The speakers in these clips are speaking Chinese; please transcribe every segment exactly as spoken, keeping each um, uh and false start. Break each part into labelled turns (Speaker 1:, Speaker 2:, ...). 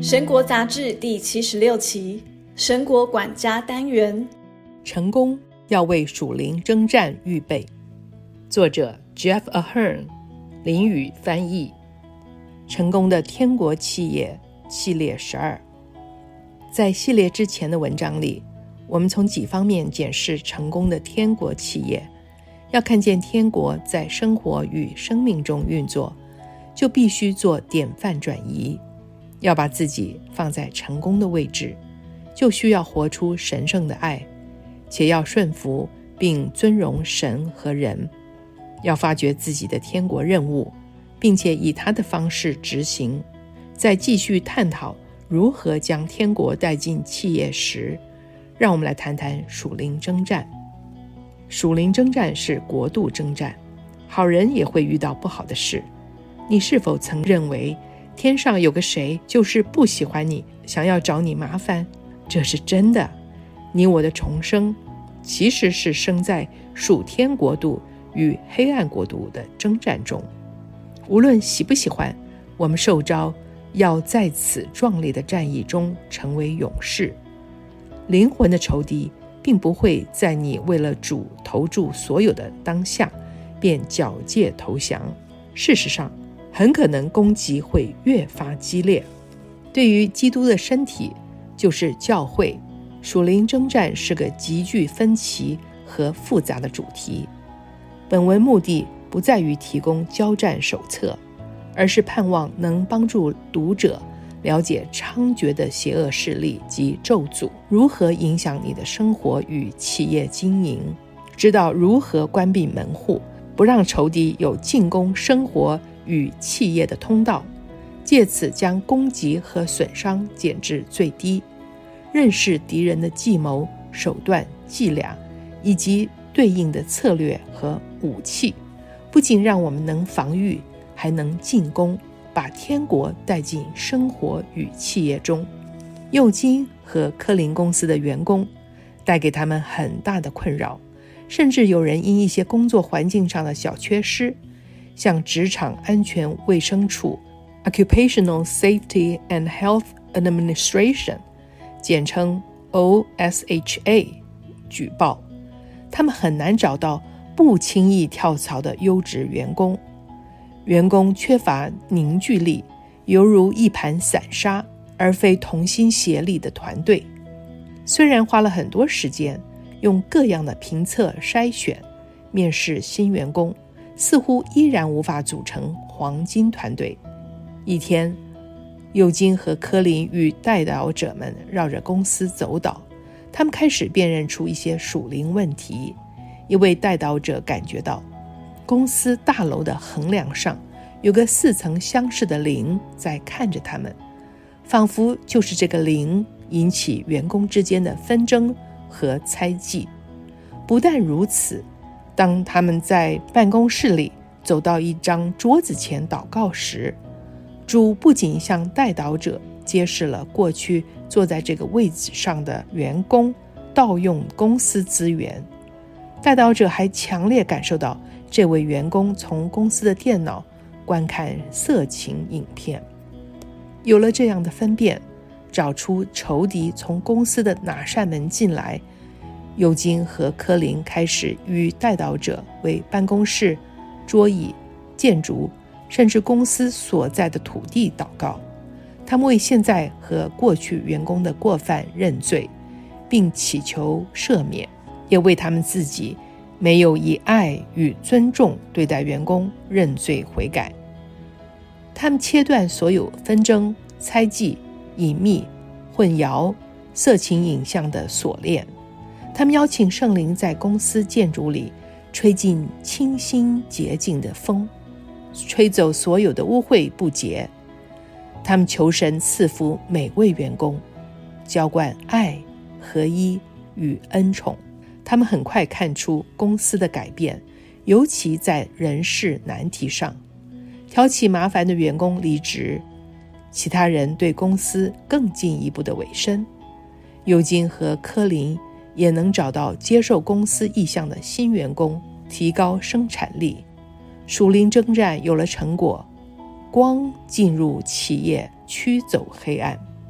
Speaker 1: 神国杂志第七十六期，神国管家单元，
Speaker 2: 成功要为属灵征战预备。作者 Jeff Ahern， 林宇翻译。成功的天国企业系列十二。在系列之前的文章里，我们从几方面检视成功的天国企业。要看见天国在生活与生命中运作，就必须做典范转移。要把自己放在成功的位置，就需要活出神圣的爱，且要顺服并尊荣神和人。要发掘自己的天国任务，并且以他的方式执行。在继续探讨如何将天国带进企业时，让我们来谈谈属灵征战。属灵征战是国度征战，好人也会遇到不好的事。你是否曾认为天上有个谁就是不喜欢你，想要找你麻烦？这是真的。你我的重生其实是生在属天国度与黑暗国度的征战中。无论喜不喜欢，我们受召要在此壮丽的战役中成为勇士。灵魂的仇敌并不会在你为了主投注所有的当下便缴械投降，事实上很可能攻击会越发激烈。对于基督的身体，就是教会，属灵征战是个极具分歧和复杂的主题。本文目的不在于提供交战手册，而是盼望能帮助读者了解猖獗的邪恶势力及咒诅如何影响你的生活与企业经营，知道如何关闭门户，不让仇敌有进攻生活与企业的通道，借此将攻击和损伤减至最低。认识敌人的计谋、手段、伎俩以及对应的策略和武器，不仅让我们能防御，还能进攻，把天国带进生活与企业中。佑金和科林公司的员工带给他们很大的困扰，甚至有人因一些工作环境上的小缺失，向职场安全卫生处 Occupational Safety and Health Administration 简称 O S H A 举报。他们很难找到不轻易跳槽的优质员工，员工缺乏凝聚力，犹如一盘散沙，而非同心协力的团队。虽然花了很多时间，用各样的评测筛选面试新员工，似乎依然无法组成黄金团队。一天，佑金和科林与代导者们绕着公司走导，他们开始辨认出一些属灵问题。一位代导者感觉到公司大楼的横梁上有个似曾相识的灵在看着他们，仿佛就是这个灵引起员工之间的纷争和猜忌。不但如此，当他们在办公室里走到一张桌子前祷告时，主不仅向代导者揭示了过去坐在这个位置上的员工盗用公司资源，代导者还强烈感受到这位员工从公司的电脑观看色情影片。有了这样的分辨，找出仇敌从公司的哪扇门进来，佑金和科林开始与代导者为办公室、桌椅、建筑，甚至公司所在的土地祷告。他们为现在和过去员工的过犯认罪，并祈求赦免，也为他们自己没有以爱与尊重对待员工认罪悔改。他们切断所有纷争、猜忌、隐秘、混淆、色情影像的锁链。他们邀请圣灵在公司建筑里吹进清新洁净的风，吹走所有的污秽不洁。他们求神赐福每位员工，浇灌爱、合一与恩宠。他们很快看出公司的改变，尤其在人事难题上。挑起麻烦的员工离职，其他人对公司更进一步的委身。佑金和科林也能找到接受公司意向的新员工，提高生产力。属灵征战有了成果，光进入企业，驱走黑暗。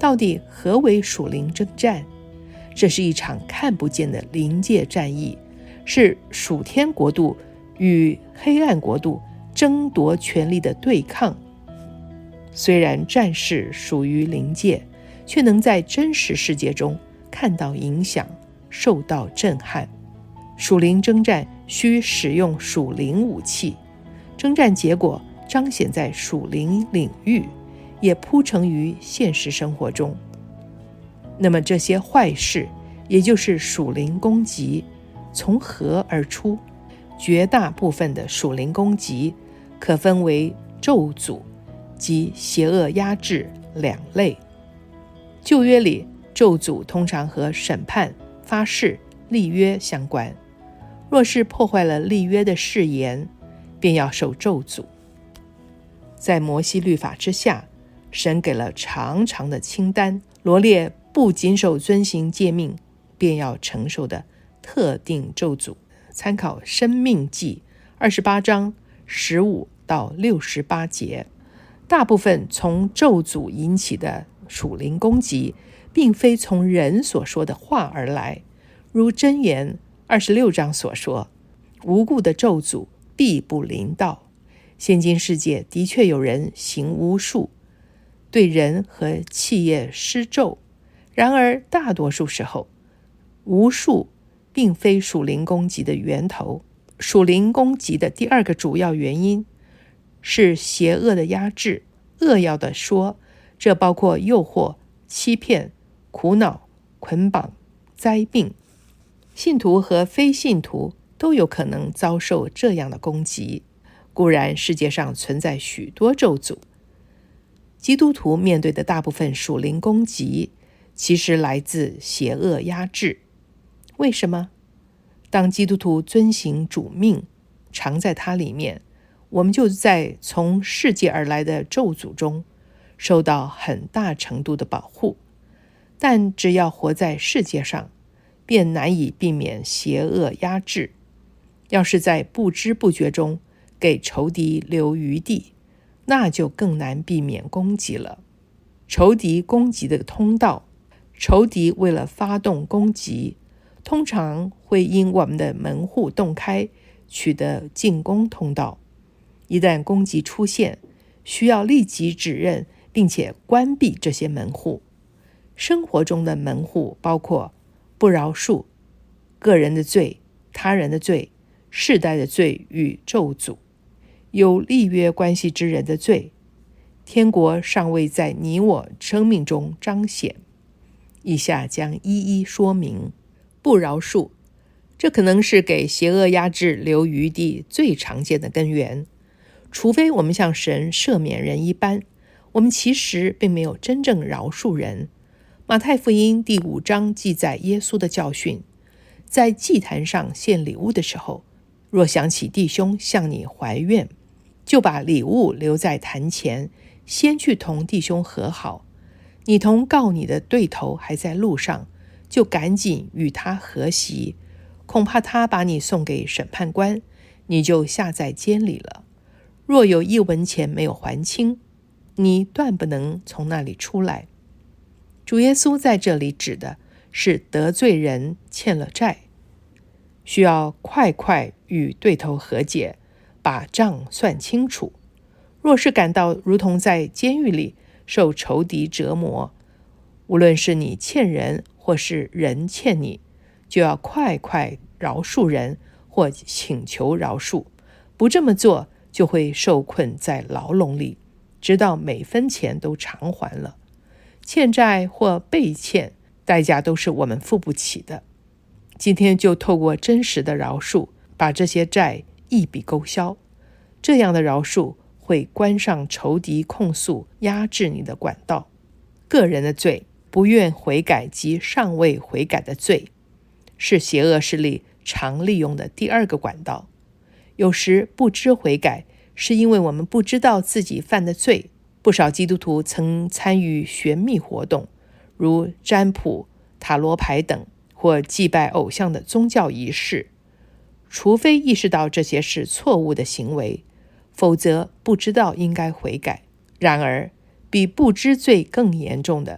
Speaker 2: 到底何为属灵征战？这是一场看不见的灵界战役，是属天国度与黑暗国度争夺权力的对抗。虽然战事属于灵界，却能在真实世界中看到影响，受到震撼。属灵征战需使用属灵武器，征战结果彰显在属灵领域，也铺陈于现实生活中。那么这些坏事，也就是属灵攻击，从何而出？绝大部分的属灵攻击可分为咒诅及邪恶压制两类。旧约里，咒诅通常和审判、发誓、立约相关，若是破坏了立约的誓言，便要受咒诅。在摩西律法之下，神给了长长的清单，罗列不谨守遵行诫命便要承受的特定咒诅。参考申命记二十八章十五到六十八节。大部分从咒诅引起的属灵攻击，并非从人所说的话而来，如箴言二十六章所说，无故的咒诅必不临到。现今世界的确有人行巫术，对人和企业施咒，然而大多数时候，巫术并非属灵攻击的源头。属灵攻击的第二个主要原因是邪恶的压制。扼要地说，这包括诱惑、欺骗、苦恼、捆绑、灾病。信徒和非信徒都有可能遭受这样的攻击。固然世界上存在许多咒诅，基督徒面对的大部分属灵攻击其实来自邪恶压制。为什么？当基督徒遵行主命，常在他里面，我们就在从世界而来的咒诅中受到很大程度的保护。但只要活在世界上，便难以避免邪恶压制。要是在不知不觉中给仇敌留余地，那就更难避免攻击了。仇敌攻击的通道，仇敌为了发动攻击，通常会因我们的门户洞开，取得进攻通道。一旦攻击出现，需要立即指认并且关闭这些门户。生活中的门户包括不饶恕、个人的罪、他人的罪、世代的罪与咒诅，有立约关系之人的罪，天国尚未在你我生命中彰显。以下将一一说明。不饶恕，这可能是给邪恶压制留余地最常见的根源。除非我们像神赦免人一般，我们其实并没有真正饶恕人。马太福音第五章记载耶稣的教训，在祭坛上献礼物的时候，若想起弟兄向你怀怨，就把礼物留在坛前，先去同弟兄和好。你同告你的对头还在路上，就赶紧与他和席，恐怕他把你送给审判官，你就下在监里了。若有一文钱没有还清，你断不能从那里出来。主耶稣在这里指的是得罪人欠了债，需要快快与对头和解，把账算清楚。若是感到如同在监狱里受仇敌折磨，无论是你欠人或是人欠你，就要快快饶恕人或请求饶恕。不这么做，就会受困在牢笼里，直到每分钱都偿还了。欠债或被欠，代价都是我们付不起的。今天就透过真实的饶恕，把这些债一笔勾销。这样的饶恕会关上仇敌控诉压制你的管道。个人的罪，不愿悔改及尚未悔改的罪，是邪恶势力常利用的第二个管道。有时不知悔改，是因为我们不知道自己犯的罪。不少基督徒曾参与玄秘活动，如占卜、塔罗牌等，或祭拜偶像的宗教仪式。除非意识到这些是错误的行为，否则不知道应该悔改。然而，比不知罪更严重的，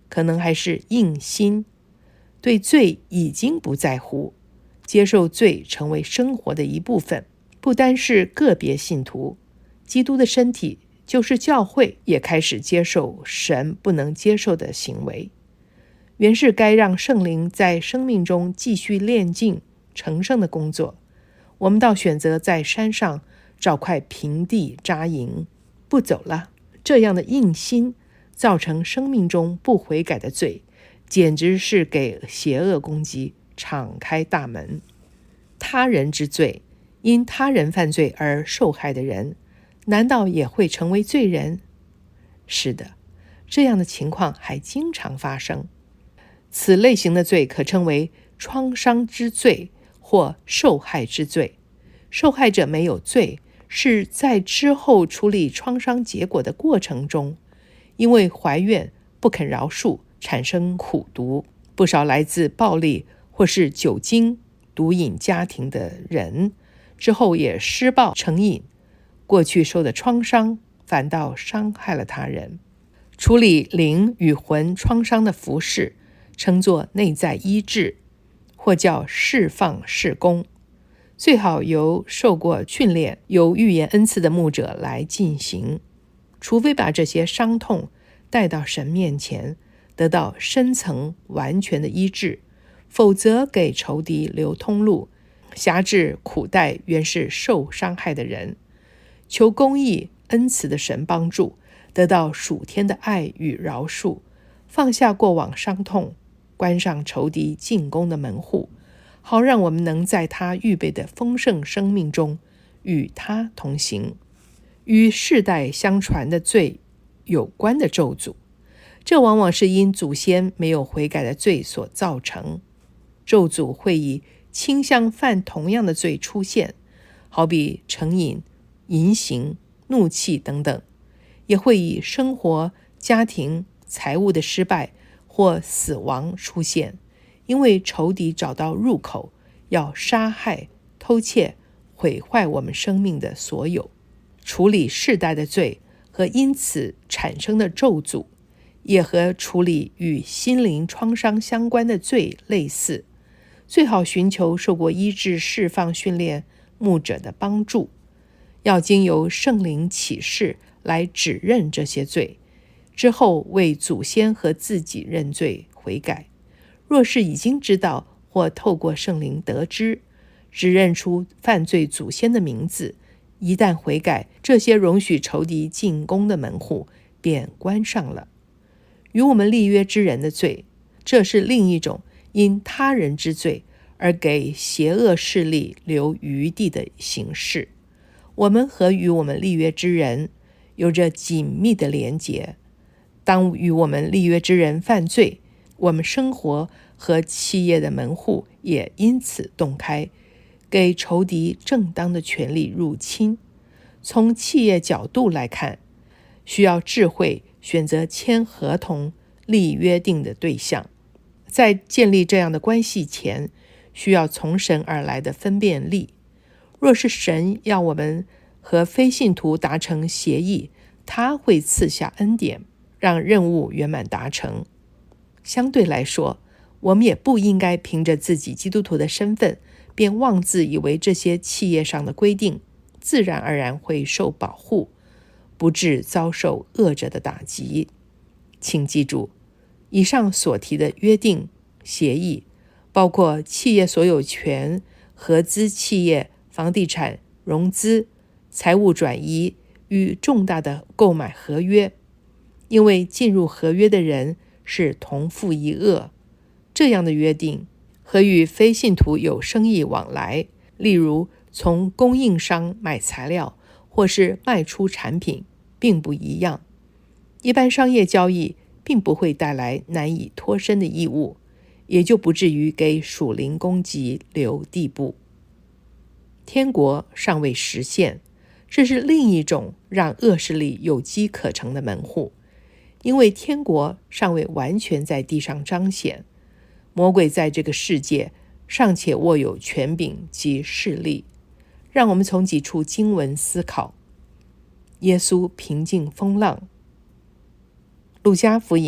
Speaker 2: 可能还是硬心，对罪已经不在乎，接受罪成为生活的一部分。不单是个别信徒，基督的身体就是教会，也开始接受神不能接受的行为。原是该让圣灵在生命中继续炼净成圣的工作，我们倒选择在山上找块平地扎营，不走了。这样的硬心造成生命中不悔改的罪，简直是给邪恶攻击敞开大门。他人之罪，因他人犯罪而受害的人，难道也会成为罪人？是的，这样的情况还经常发生。此类型的罪可称为创伤之罪或受害之罪。受害者没有罪，是在之后处理创伤结果的过程中，因为怀怨不肯饶恕，产生苦毒。不少来自暴力或是酒精、毒瘾家庭的人，之后也施暴成瘾，过去受的创伤反倒伤害了他人。处理灵与魂创伤的服事，称作内在医治，或叫释放事工，最好由受过训练、有预言恩赐的牧者来进行。除非把这些伤痛带到神面前，得到深层完全的医治，否则给仇敌留通路，辖制苦待原是受伤害的人。求公义恩慈的神帮助，得到属天的爱与饶恕，放下过往伤痛，关上仇敌进攻的门户，好让我们能在他预备的丰盛生命中与他同行。与世代相传的罪有关的咒诅，这往往是因祖先没有悔改的罪所造成。咒诅会以倾向犯同样的罪出现，好比成瘾、淫行、怒气等等，也会以生活、家庭、财务的失败或死亡出现，因为仇敌找到入口，要杀害、偷窃、毁坏我们生命的所有。处理世代的罪和因此产生的咒诅，也和处理与心灵创伤相关的罪类似，最好寻求受过医治释放训练牧者的帮助，要经由圣灵启示来指认这些罪，之后为祖先和自己认罪悔改。若是已经知道或透过圣灵得知，指认出犯罪祖先的名字，一旦悔改，这些容许仇敌进攻的门户便关上了。与我们立约之人的罪，这是另一种因他人之罪而给邪恶势力留余地的形式。我们和与我们立约之人有着紧密的连结。当与我们立约之人犯罪，我们生活和企业的门户也因此洞开，给仇敌正当的权利入侵。从企业角度来看，需要智慧选择签合同、立约定的对象。在建立这样的关系前，需要从神而来的分辨力。若是神要我们和非信徒达成协议，他会赐下恩典，让任务圆满达成。相对来说，我们也不应该凭着自己基督徒的身份，便妄自以为这些企业上的规定自然而然会受保护，不致遭受恶者的打击。请记住，以上所提的约定、协议，包括企业所有权、合资企业、房地产、融资、财务转移与重大的购买合约，因为进入合约的人是同负一軛。这样的约定和与非信徒有生意往来，例如从供应商买材料或是卖出产品，并不一样。一般商业交易并不会带来难以脱身的义务，也就不至于给属灵攻击留地步。天国尚未实现，这是另一种让恶势力有机可乘的门户，因为天国尚未完全在地上彰显，魔鬼在这个世界尚且握有权柄及势力。让我们从几处经文思考。耶稣平静风浪，路加福音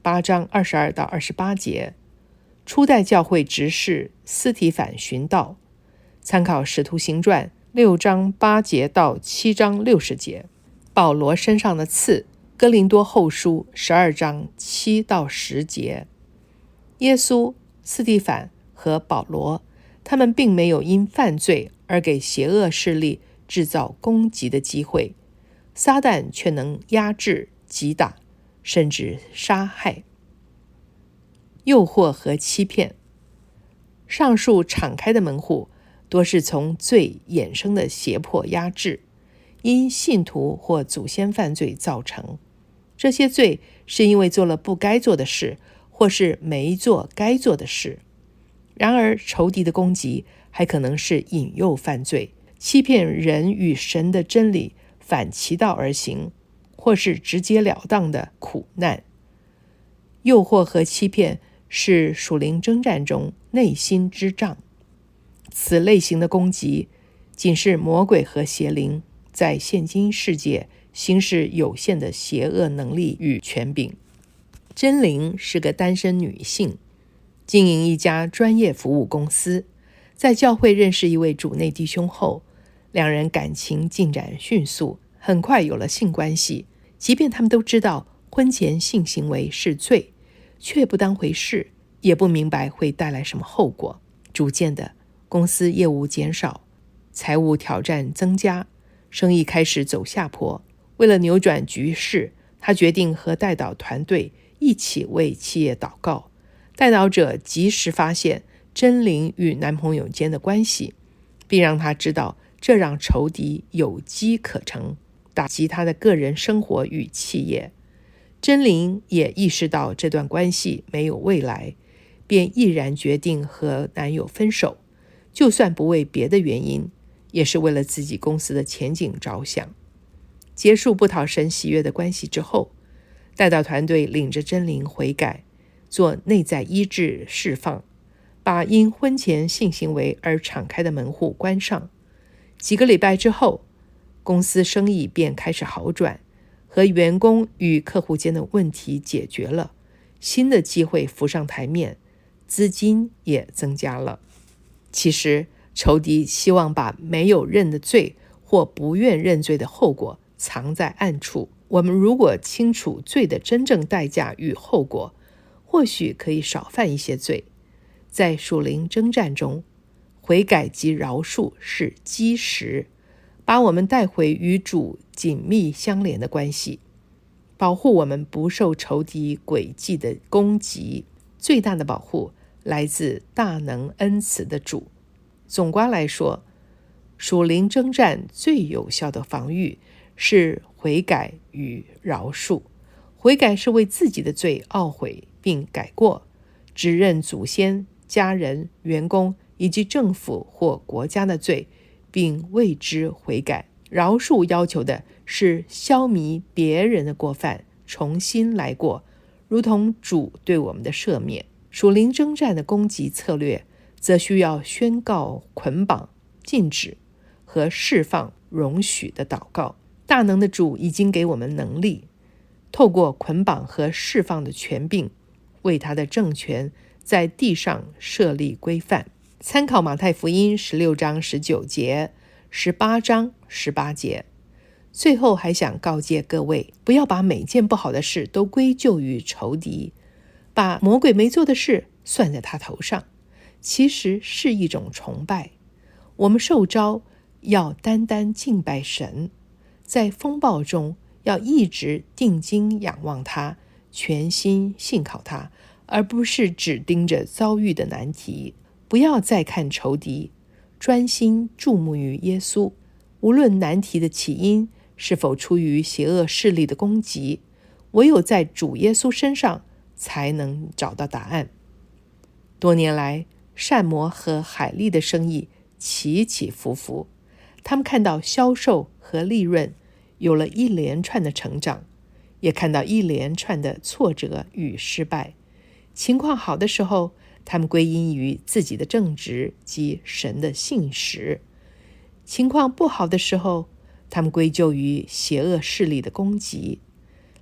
Speaker 2: 八章二十二到二十八节，初代教会执事司提反寻道，参考使徒行传六章八节到七章六十节，保罗身上的刺，哥林多后书十二章七到十节。耶稣、司提反和保罗，他们并没有因犯罪而给邪恶势力制造攻击的机会，撒旦却能压制、击打，甚至杀害。诱惑和欺骗，上述敞开的门户多是从罪衍生的胁迫压制，因信徒或祖先犯罪造成。这些罪是因为做了不该做的事，或是没做该做的事。然而仇敌的攻击还可能是引诱犯罪，欺骗人与神的真理反其道而行，或是直截了当的苦难。诱惑和欺骗是属灵征战中内心之仗。此类型的攻击仅是魔鬼和邪灵在现今世界行使有限的邪恶能力与权柄。真灵是个单身女性，经营一家专业服务公司，在教会认识一位主内弟兄后，两人感情进展迅速，很快有了性关系。即便他们都知道婚前性行为是罪，却不当回事，也不明白会带来什么后果。逐渐的，公司业务减少，财务挑战增加，生意开始走下坡。为了扭转局势，他决定和代祷团队一起为企业祷告。代祷者及时发现真灵与男朋友间的关系，并让他知道这让仇敌有机可乘，打击他的个人生活与企业。真灵也意识到这段关系没有未来，便毅然决定和男友分手，就算不为别的原因，也是为了自己公司的前景着想。结束不讨神喜悦的关系之后，代祷团队领着真灵悔改，做内在医治释放，把因婚前性行为而敞开的门户关上。几个礼拜之后，公司生意便开始好转，和员工与客户间的问题解决了，新的机会浮上台面，资金也增加了。其实仇敌希望把没有认的罪或不愿认罪的后果藏在暗处。我们如果清楚罪的真正代价与后果，或许可以少犯一些罪。在属灵征战中，悔改及饶恕是基石，把我们带回与主紧密相连的关系，保护我们不受仇敌诡计的攻击。最大的保护来自大能恩慈的主。总括来说，属灵征战最有效的防御是悔改与饶恕。悔改是为自己的罪懊悔并改过，指认祖先、家人、员工以及政府或国家的罪，并为之悔改。饶恕要求的是消弭别人的过犯，重新来过，如同主对我们的赦免。属灵征战的攻击策略则需要宣告捆绑、禁止和释放容许的祷告。大能的主已经给我们能力，透过捆绑和释放的权柄，为他的政权在地上设立规范。参考马太福音十六章十九节、十八章十八节。最后还想告诫各位，不要把每件不好的事都归咎于仇敌，把魔鬼没做的事算在他头上，其实是一种崇拜。我们受召要单单敬拜神，在风暴中要一直定睛仰望他，全心信靠他，而不是只盯着遭遇的难题。不要再看仇敌，专心注目于耶稣。无论难题的起因是否出于邪恶势力的攻击，唯有在主耶稣身上才能找到答案。多年来，善魔和海利的生意起起伏伏，他们看到销售和利润有了一连串的成长，也看到一连串的挫折与失败。情况好的时候，他们归因于自己的正直及神的信实；情况不好的时候，他们归咎于邪恶势力的攻击。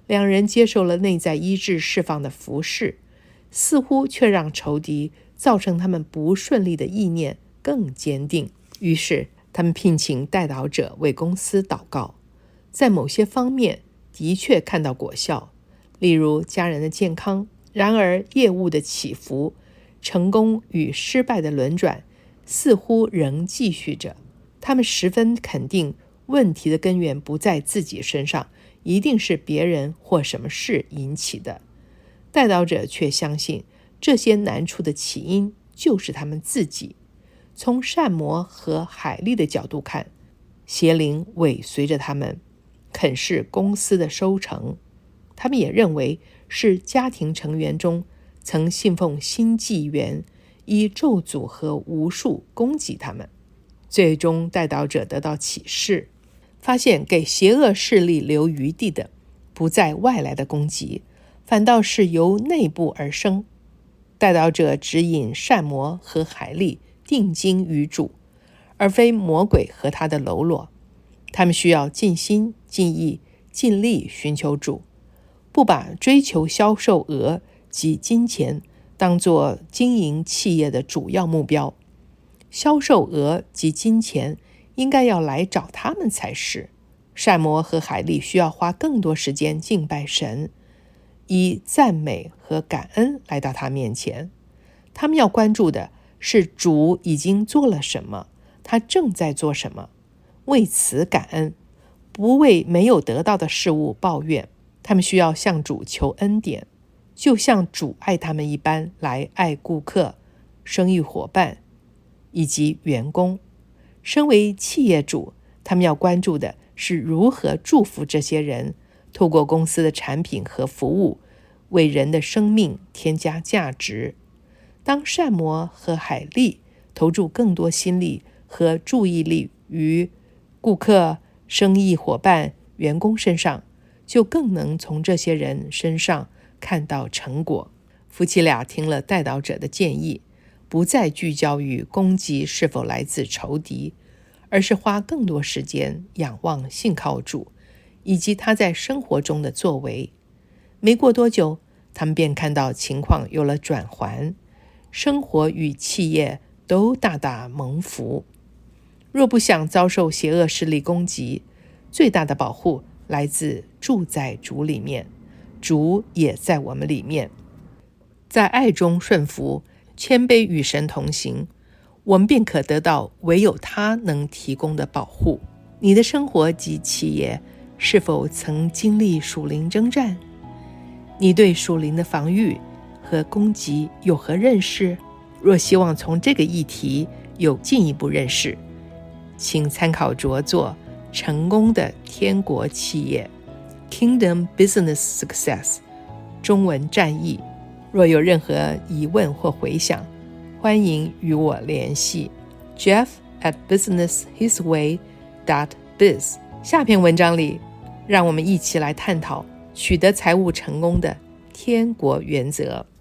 Speaker 2: 两人接受了内在医治释放的服事，似乎却让仇敌造成他们不顺利的意念更坚定。于是他们聘请代祷者为公司祷告，在某些方面的确看到果效，例如家人的健康。然而业务的起伏，成功与失败的轮转似乎仍继续着。他们十分肯定问题的根源不在自己身上，一定是别人或什么事引起的。代祷者却相信这些难处的起因就是他们自己。从善魔和海莉的角度看，邪灵尾随着他们，啃噬公司的收成。他们也认为是家庭成员中曾信奉新纪元，以咒诅和巫术攻击他们。最终代祷者得到启示，发现给邪恶势力留余地的不在外来的攻击，反倒是由内部而生。代祷者指引善魔和海莉定睛于主，而非魔鬼和他的喽啰。他们需要尽心尽意尽力寻求主，不把追求销售额及金钱当作经营企业的主要目标。销售额及金钱应该要来找他们才是。善魔和海莉需要花更多时间敬拜神，以赞美和感恩来到他面前。他们要关注的是主已经做了什么，他正在做什么，为此感恩，不为没有得到的事物抱怨。他们需要向主求恩典，就像主爱他们一般来爱顾客、生意伙伴以及员工。身为企业主，他们要关注的是如何祝福这些人，透过公司的产品和服务，为人的生命添加价值。当善魔和海莉投注更多心力和注意力于顾客、生意伙伴、员工身上，就更能从这些人身上看到成果。夫妻俩听了代祷者的建议，不再聚焦于攻击是否来自仇敌，而是花更多时间仰望信靠主，以及他在生活中的作为。没过多久，他们便看到情况有了转圜，生活与企业都大大蒙福。若不想遭受邪恶势力攻击，最大的保护来自住在主里面，主也在我们里面。在爱中顺服，谦卑与神同行，我们便可得到唯有他能提供的保护。你的生活及企业是否曾经历属灵征战？你对属灵的防御和攻击有何认识？若希望从这个议题有进一步认识，请参考着作《成功的天国企业》 Kingdom Business Success 中文战役。若有任何疑问或回响，欢迎与我联系 Jeff at business his way dot biz。 下篇文章里，让我们一起来探讨取得财务成功的天国原则。